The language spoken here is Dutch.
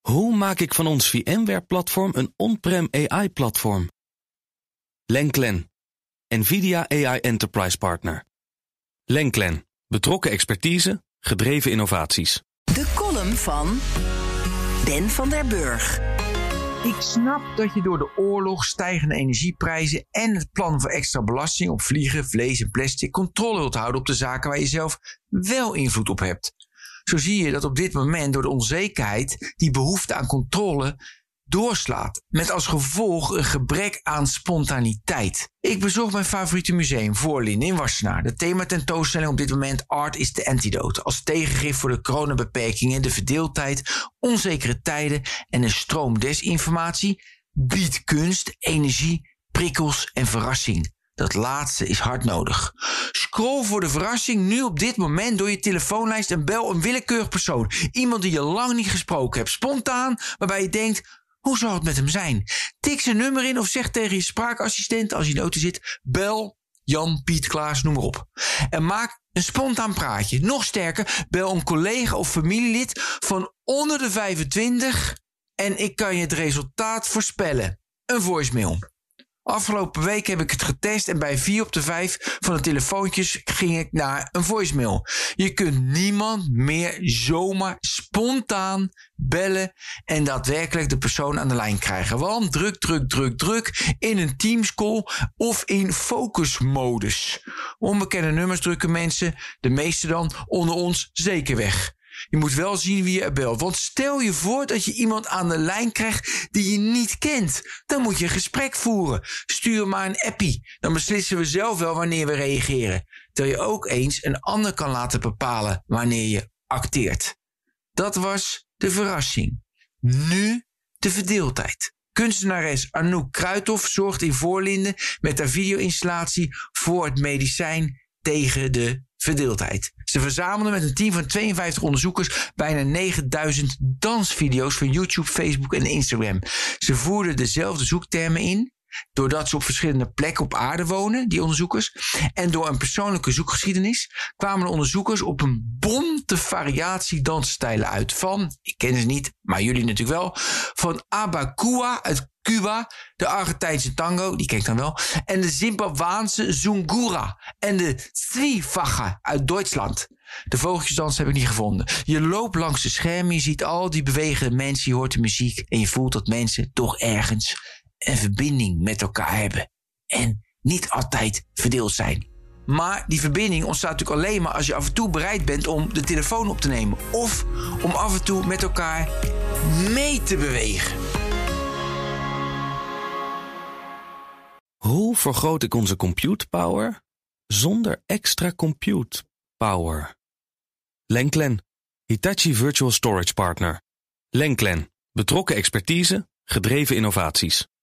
Hoe maak ik van ons VMware-platform een on-prem AI-platform? Lenklen, NVIDIA AI Enterprise Partner. Lenklen, betrokken expertise, gedreven innovaties. De column van Ben van der Burg. Ik snap dat je door de oorlog, stijgende energieprijzen en het plan voor extra belasting op vliegen, vlees en plastic controle wilt houden op de zaken waar je zelf wel invloed op hebt. Zo zie je dat op dit moment door de onzekerheid die behoefte aan controle doorslaat. Met als gevolg een gebrek aan spontaniteit. Ik bezocht mijn favoriete museum, Voorlinden in Wassenaar. De thematentoonstelling op dit moment Art is the Antidote. Als tegengif voor de coronabeperkingen, de verdeeldheid, onzekere tijden en een stroom desinformatie biedt kunst, energie, prikkels en verrassing. Dat laatste is hard nodig. Scroll voor de verrassing nu op dit moment door je telefoonlijst en bel een willekeurig persoon. Iemand die je lang niet gesproken hebt. Spontaan, waarbij je denkt, hoe zal het met hem zijn? Tik zijn nummer in of zeg tegen je spraakassistent als je in de auto zit, bel Jan, Piet, Klaas, noem maar op. En maak een spontaan praatje. Nog sterker, bel een collega of familielid van onder de 25 en ik kan je het resultaat voorspellen. Een voicemail. Afgelopen week heb ik het getest en bij 4 op de 5 van de telefoontjes ging ik naar een voicemail. Je kunt niemand meer zomaar spontaan bellen en daadwerkelijk de persoon aan de lijn krijgen. Want druk in een Teams call of in focusmodus. Onbekende nummers drukken mensen, de meeste dan onder ons, zeker weg. Je moet wel zien wie je er belt. Want stel je voor dat je iemand aan de lijn krijgt die je niet kent. Dan moet je een gesprek voeren. Stuur maar een appie. Dan beslissen we zelf wel wanneer we reageren. Terwijl je ook eens een ander kan laten bepalen wanneer je acteert. Dat was de verrassing. Nu de verdeeldheid. Kunstenares Anouk Kruithof zorgt in Voorlinden met haar video-installatie voor het medicijn tegen de verdeeldheid. Ze verzamelden met een team van 52 onderzoekers bijna 9000 dansvideo's van YouTube, Facebook en Instagram. Ze voerden dezelfde zoektermen in, doordat ze op verschillende plekken op aarde wonen, die onderzoekers. En door een persoonlijke zoekgeschiedenis kwamen de onderzoekers op een bonte variatie dansstijlen uit. Van, ik ken ze niet, maar jullie natuurlijk wel, van Abacua uit Cuba, de Argentijnse tango, die ken ik dan wel, en de Zimbabwaanse Zungura en de Zwiefache uit Duitsland. De vogeltjesdans heb ik niet gevonden. Je loopt langs de schermen, je ziet al die bewegende mensen, je hoort de muziek en je voelt dat mensen toch ergens een verbinding met elkaar hebben. En niet altijd verdeeld zijn. Maar die verbinding ontstaat natuurlijk alleen maar als je af en toe bereid bent om de telefoon op te nemen. Of om af en toe met elkaar mee te bewegen. Hoe vergroot ik onze compute power zonder extra compute power? Lenklen, Hitachi Virtual Storage Partner. Lenklen, betrokken expertise, gedreven innovaties.